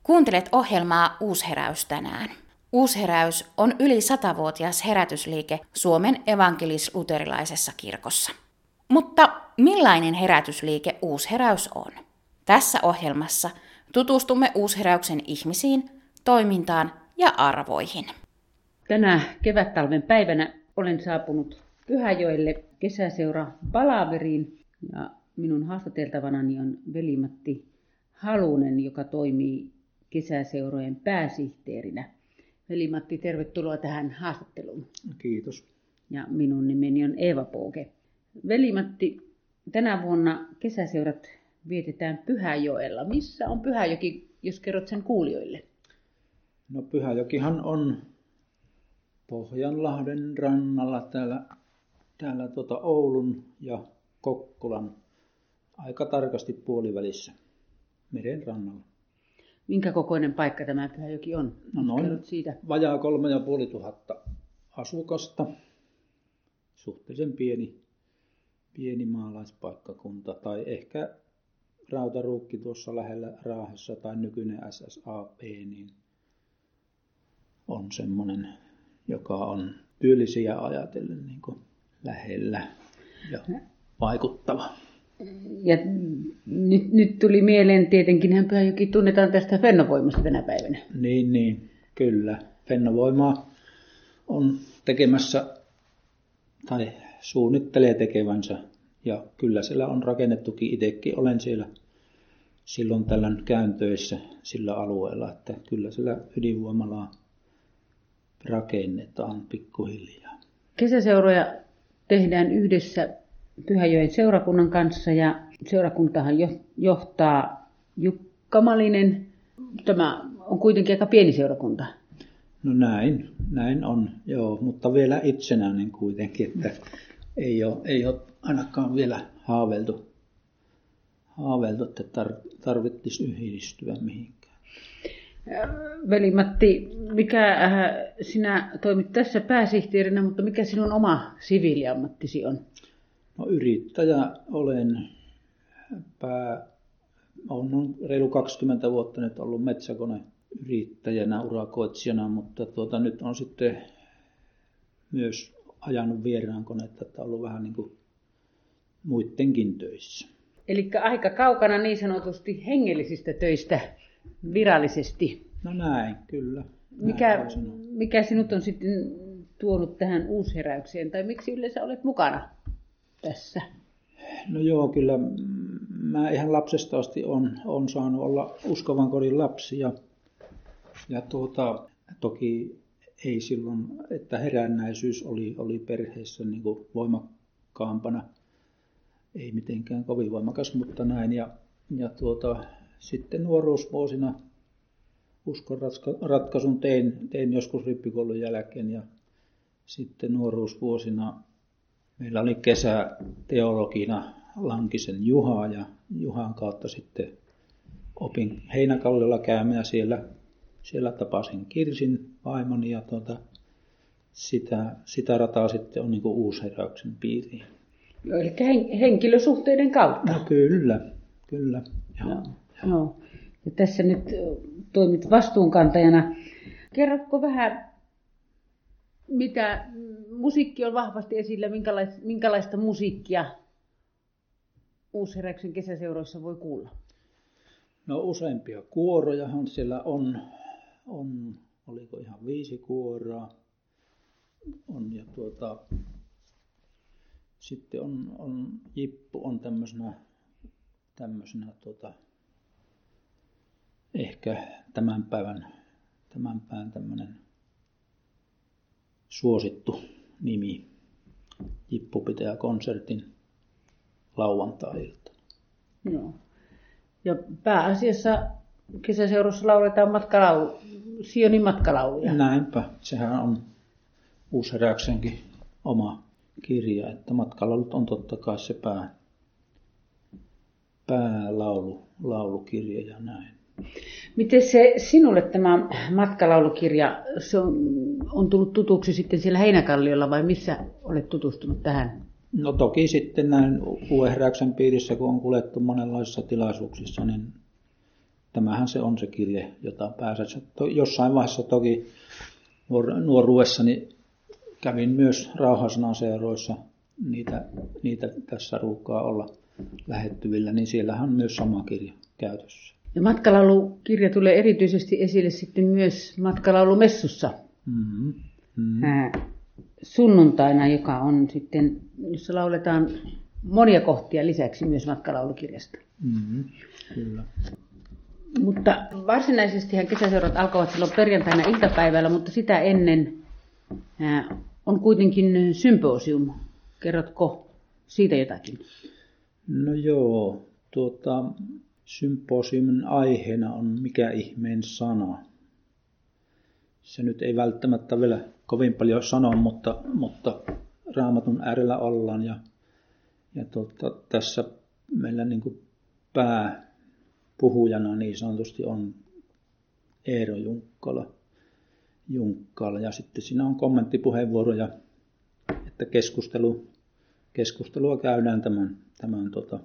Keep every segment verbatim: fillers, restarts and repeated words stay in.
Kuuntelet ohjelmaa Uusheräys tänään. Uusheräys on yli satavuotias herätysliike Suomen evankelis-luterilaisessa kirkossa. Mutta millainen herätysliike Uusheräys on? Tässä ohjelmassa tutustumme Uusheräyksen ihmisiin, toimintaan ja arvoihin. Tänä kevättalven päivänä olen saapunut Pyhäjoelle kesäseura palaveriin ja minun haastateltavanani on Veli-Matti Halunen, joka toimii kesäseurojen pääsihteerinä. Veli-Matti, tervetuloa tähän haastatteluun. Kiitos. Ja minun nimeni on Eeva Pooke. Veli-Matti, tänä vuonna kesäseurat vietetään Pyhäjoella. Missä on Pyhäjoki, jos kerrot sen kuulijoille? No Pyhäjokihan on Pohjanlahden rannalla täällä, täällä tuota Oulun ja Kokkolan aika tarkasti puolivälissä meren rannalla. Minkä kokoinen paikka tämä Pyhäjoki on? No noin siitä. Vajaa kolme ja puoli tuhatta asukasta. Suhteellisen pieni, pieni maalaispaikkakunta. Tai ehkä Rautaruukki tuossa lähellä Raahessa tai nykyinen S S A P niin on semmoinen, joka on työllisiä ajatellen niin kuin lähellä ja vaikuttava. Ja nyt, nyt tuli mieleen, tietenkin Pyhäjoki tunnetaan tästä Fennovoimasta tänä päivänä. Niin, niin, kyllä. Fennovoimaa on tekemässä tai suunnittelee tekevänsä. Ja kyllä siellä on rakennettukin, itsekin olen siellä silloin tällöin käyntöissä sillä alueella, että kyllä siellä ydinvoimalaa rakennetaan pikkuhiljaa. Kesäseuroja tehdään yhdessä Pyhäjoen seurakunnan kanssa ja seurakuntahan johtaa Jukka Malinen. Tämä on kuitenkin aika pieni seurakunta. No näin, näin on, joo, mutta vielä itsenäinen kuitenkin, että ei ole, ei ole ainakaan vielä haaveiltu, haaveiltu että tarvitsisi yhdistyä mihinkään. Veli-Matti, mikä äh, sinä toimit tässä pääsihteerinä, mutta mikä sinun oma siviiliammattisi on? No yrittäjä olen. Pää, olen reilu kaksikymmentä vuotta nyt ollut metsäkoneyrittäjänä, urakoitsijana, mutta tuota, nyt on sitten myös ajanut vieraan konetta, että on ollut vähän niin kuin muidenkin töissä. Eli aika kaukana niin sanotusti hengellisistä töistä virallisesti. No näin, kyllä. Mikä, mikä sinut on sitten tuonut tähän uusheräykseen, tai miksi yleensä olet mukana tässä? No joo, kyllä mä ihan lapsesta asti on, on saanut olla uskovan kodin lapsi ja, ja tuota, toki ei silloin, että herännäisyys oli, oli perheessä niin kuin voimakkaampana, ei mitenkään kovin voimakas, mutta näin. Ja, ja tuota, sitten nuoruusvuosina uskon ratkaisun tein, tein joskus rippikoulun jälkeen ja sitten nuoruusvuosina meillä oli kesäteologina Lankisen Juha ja Juhan kautta sitten opin Heinäkalliolla käymään siellä, siellä tapasin Kirsin vaimoni ja tuota, sitä, sitä rataa sitten on niin kuin Uusheräyksen piiriin. Eli henkilösuhteiden kautta? No kyllä, kyllä. No, no. Ja tässä nyt toimit vastuunkantajana. Kerrotko vähän, mitä musiikki on vahvasti esillä, minkälaista, minkälaista musiikkia Uusheräyksen kesäseuroissa voi kuulla? No useampia kuorojahan siellä on, on oliko ihan viisi kuoroa, on ja tuota, sitten on, on Jippu on tämmöisenä, tämmöisenä tuota, ehkä tämän päivän, tämän päivän tämmöinen suosittu nimi. Jippu pitää konsertin lauantai-iltana. Joo. Ja pääasiassa kesäseurossa lauletaan matkalaulu, Sionin matkalauluja. Näinpä. Sehän on Uusheräyksenkin oma kirja, että matkalaulut on totta kai se pää, päälaulu, laulukirja ja näin. Miten se sinulle tämä matkalaulukirja, se on, on tullut tutuksi sitten siellä Heinäkalliolla vai missä olet tutustunut tähän? No toki sitten näin Uusheräyksen piirissä, kun on kuljettu monenlaisissa tilaisuuksissa, niin tämähän se on se kirje, jota pääsee. Jossain vaiheessa toki nuor- nuoruudessani kävin myös rauhasananseuroissa, niitä, niitä tässä ruukaa olla lähettyvillä, niin siellähän on myös sama kirja käytössä. Ja matkalaulukirja tulee erityisesti esille sitten myös matkalaulumessussa Mm-hmm. Mm-hmm. Ää, sunnuntaina, joka on sitten, jossa lauletaan monia kohtia lisäksi myös matkalaulukirjasta. Mm-hmm. Kyllä. Mutta varsinaisestihan kesäseurat alkavat silloin perjantaina iltapäivällä, mutta sitä ennen ää, on kuitenkin symposium. Kerrotko siitä jotakin? No joo, tuota, symposiumin aiheena on mikä ihmeen sana. Se nyt ei välttämättä vielä kovin paljon sano, mutta, mutta Raamatun äärellä ollaan. Ja, ja tuota, tässä meillä niin kuin pääpuhujana niin sanotusti on Eero Junkkala, Junkkala. Ja sitten siinä on kommenttipuheenvuoroja, että keskustelu, keskustelua käydään tämän, tämän tota,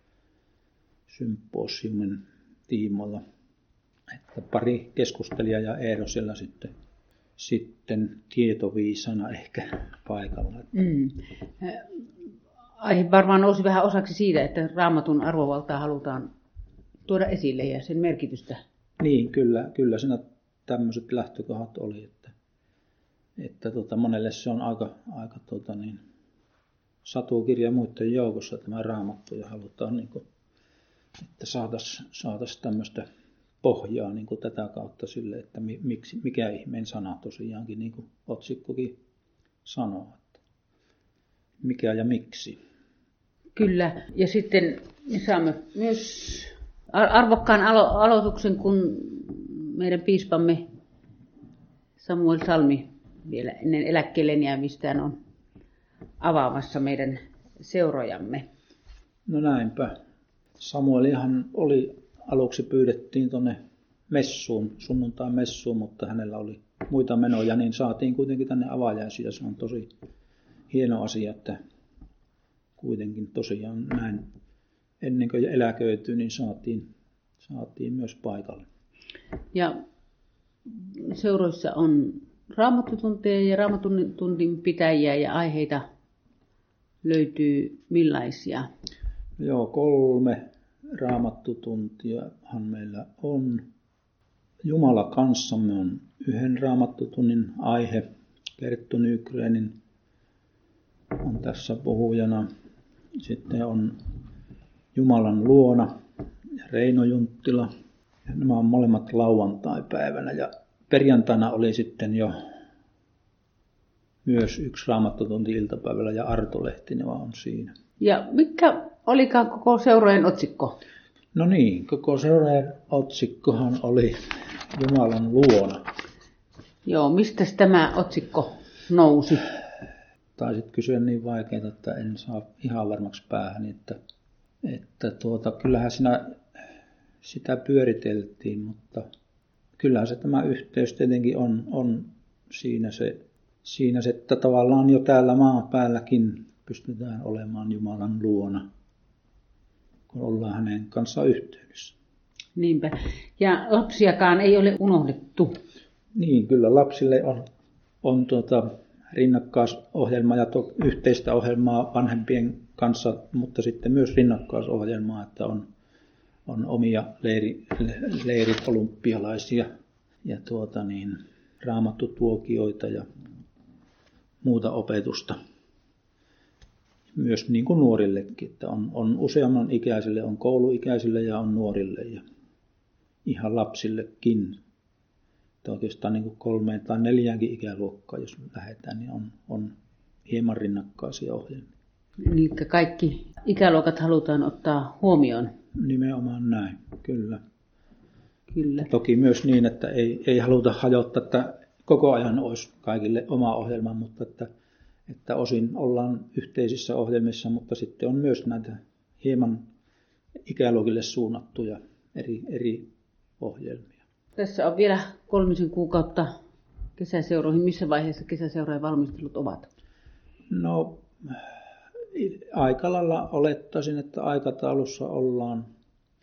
symposiumin tiimoilla. Että pari keskustelijaa ja Eero siellä sitten, sitten tietoviisana ehkä paikalla. Mm. Aihe varmaan nousi vähän osaksi siitä, että Raamatun arvovaltaa halutaan tuoda esille ja sen merkitystä. Niin, kyllä, kyllä siinä tämmöiset lähtökohdat oli, että, että tota, monelle se on aika, aika tota niin, satukirja muiden joukossa tämä Raamattu ja halutaan, niin kuin, että saataisiin saatais tämmöistä pohjaa niin kuin tätä kautta sille, että miksi, mikä ihmeen sana tosiaankin, niin kuin otsikkokin sanoo, että mikä ja miksi. Kyllä, ja sitten me saamme myös arvokkaan alo- aloituksen, kun meidän piispamme Samuel Salmi vielä ennen eläkkeelle jäämistään on avaamassa meidän seurojamme. No näinpä. Samuelihan oli, aluksi pyydettiin tuonne messuun, sunnuntain messuun, mutta hänellä oli muita menoja, niin saatiin kuitenkin tänne avaajaisiin ja se on tosi hieno asia, että kuitenkin tosiaan näin ennen kuin eläköityi, niin saatiin, saatiin myös paikalle. Ja seuroissa on raamattutunteja ja raamattutunnin pitäjiä ja aiheita löytyy millaisia? Joo, kolme raamattutuntiahan meillä on. Jumala kanssamme on yhden raamattutunnin aihe. Perttu Nygrenin on tässä puhujana. Sitten on Jumalan luona ja Reino Junttila. Ja nämä on molemmat lauantai-päivänä. Ja perjantaina oli sitten jo myös yksi raamattutunti iltapäivällä ja Arto Lehtinen on siinä. Ja mikä olikaan koko seurojen otsikko? No niin, koko seurojen otsikkohan oli Jumalan luona. Joo, mistä tämä otsikko nousi? Taisit kysyä niin vaikeaa, että en saa ihan varmaksi päähän, että, että tuota, kyllähän siinä sitä pyöriteltiin, mutta kyllähän se tämä yhteys tietenkin on, on siinä, se, siinä se, että tavallaan jo täällä maan päälläkin pystytään olemaan Jumalan luona, kun ollaan hänen kanssaan yhteydessä. Niinpä. Ja lapsiakaan ei ole unohdettu. Niin, kyllä lapsille on, on tuota, rinnakkaisohjelma ja to, yhteistä ohjelmaa vanhempien kanssa, mutta sitten myös rinnakkaisohjelmaa, että on, on omia leiri, leirit-olympialaisia ja tuota niin, raamattutuokioita ja muuta opetusta. Myös niin kuin nuorillekin, että on, on useamman ikäisille, on kouluikäisille ja on nuorille ja ihan lapsillekin. Että oikeastaan niin kuin kolmeen tai neljäänkin ikäluokkaan, jos lähdetään, niin on, on hieman rinnakkaisia ohjelmia. Eli kaikki ikäluokat halutaan ottaa huomioon. Nimenomaan näin, kyllä. Kyllä. Toki myös niin, että ei, ei haluta hajottaa, että koko ajan olisi kaikille oma ohjelma, mutta että, että osin ollaan yhteisissä ohjelmissa, mutta sitten on myös näitä hieman ikäluokille suunnattuja eri, eri ohjelmia. Tässä on vielä kolmisen kuukautta kesäseuroihin. Missä vaiheessa kesäseurojen valmistelut ovat? No, aika lailla olettaisin, että aikataulussa ollaan.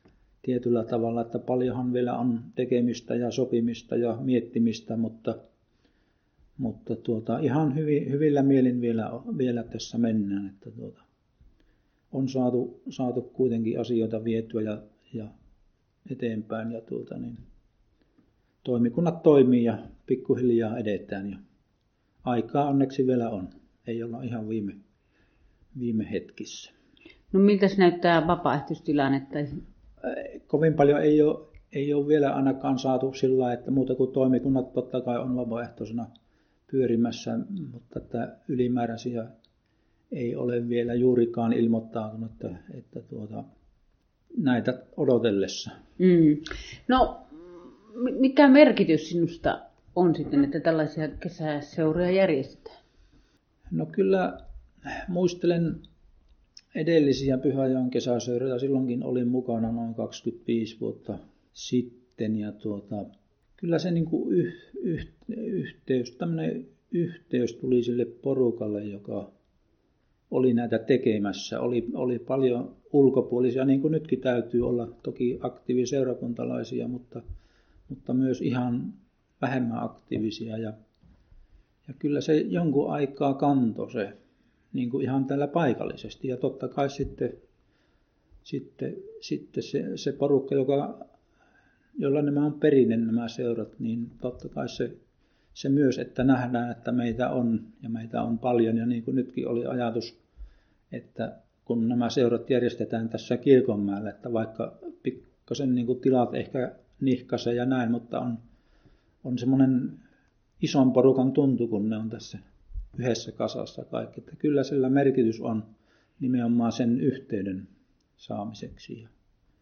tietyllä tavalla, että paljonhan vielä on tekemistä ja sopimista ja miettimistä, mutta, mutta tuota, ihan hyvin, hyvillä mielin vielä, vielä tässä mennään, että tuota, on saatu, saatu kuitenkin asioita vietyä ja, ja eteenpäin ja tuota, niin, toimikunnat toimii ja pikkuhiljaa edetään ja aikaa onneksi vielä on, ei olla ihan viime, viime hetkissä. No miltäs näyttää vapaaehtoistilanne? Kovin paljon ei ole, ei ole vielä ainakaan saatu sillä lailla, että muuta kuin toimikunnat totta kai on vapaaehtoisena pyörimässä, mutta että ylimääräisiä ei ole vielä juurikaan ilmoittautunut, että, että tuota, näitä odotellessa. Mm. No mikä merkitys sinusta on sitten, että tällaisia kesäseuroja järjestetään? No kyllä muistelen edellisiä Pyhäjoen kesäseuroja, silloinkin olin mukana noin kaksikymmentäviisi vuotta sitten ja tuota, kyllä se niin kuin yh, yh, yhteys, tämmöinen yhteys tuli sille porukalle, joka oli näitä tekemässä. Oli, oli paljon ulkopuolisia, niin kuin nytkin täytyy olla toki aktiiviseurakuntalaisia, mutta, mutta myös ihan vähemmän aktiivisia. Ja, ja kyllä se jonkun aikaa kantoi se, niin kuin ihan täällä paikallisesti. Ja totta kai sitten, sitten, sitten se, se porukka, joka, jolla nämä on perinne nämä seurat, niin totta kai se, se myös, että nähdään, että meitä on ja meitä on paljon. Ja niin kuin nytkin oli ajatus, että kun nämä seurat järjestetään tässä Kirkonmäellä, että vaikka pikkasen niin kuin tilat ehkä nihkasee ja näin, mutta on, on semmoinen ison porukan tuntu, kun ne on tässä yhdessä kasassa kaikki. Että kyllä sillä merkitys on nimenomaan sen yhteyden saamiseksi. Ja,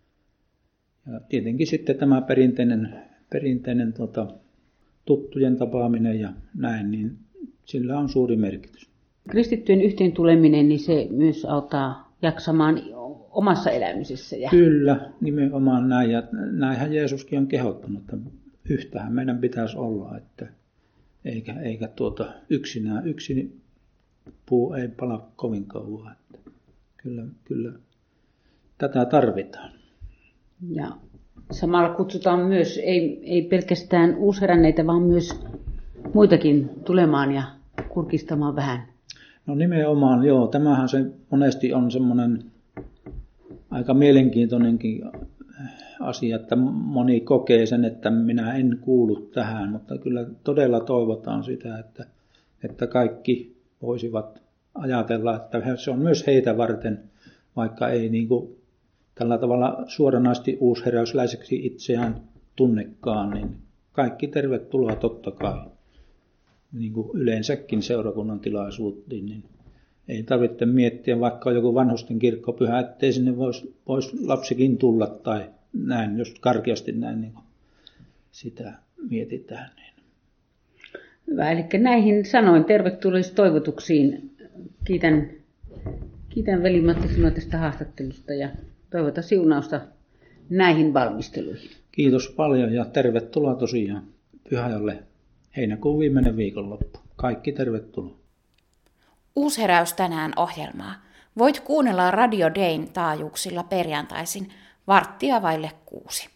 ja tietenkin sitten tämä perinteinen, perinteinen tota, tuttujen tapaaminen ja näin, niin sillä on suuri merkitys. Kristittyjen yhteen tuleminen, niin se myös auttaa jaksamaan omassa elämisessä. Ja... Kyllä, nimenomaan näin. Ja näinhän Jeesuskin on kehottanut, että yhtähän meidän pitäisi olla, että eikä, eikä tuota yksinään, yksin puu ei pala kovin kauan. Että kyllä, kyllä tätä tarvitaan. Ja samalla kutsutaan myös, ei, ei pelkästään uusheränneitä, vaan myös muitakin tulemaan ja kurkistamaan vähän. No nimenomaan, joo. Tämähän se monesti on semmoinen aika mielenkiintoinenkin asia, että moni kokee sen, että minä en kuulu tähän, mutta kyllä todella toivotaan sitä, että, että kaikki voisivat ajatella, että se on myös heitä varten, vaikka ei niin kuin tällä tavalla suoranaisesti uusheräysläiseksi itseään tunnekaan, niin kaikki tervetuloa totta kai. Niin kuin yleensäkin seurakunnan tilaisuuteen, niin ei tarvitse miettiä, vaikka on joku vanhusten kirkkopyhä, ettei sinne voisi vois lapsikin tulla tai näin, jos karkeasti näin niin sitä mietitään. Niin. Hyvä, eli näihin sanoin tervetulleisiin toivotuksiin. Kiitän, kiitän veli-Matti sinua tästä haastattelusta ja toivotan siunausta näihin valmisteluihin. Kiitos paljon ja tervetuloa tosiaan Pyhäjoelle. Heinäkuun viimeinen viikonloppu. Kaikki tervetuloa. Uusheräys tänään -ohjelmaa voit kuunnella Radio Dayn taajuuksilla perjantaisin varttia vaille kuusi.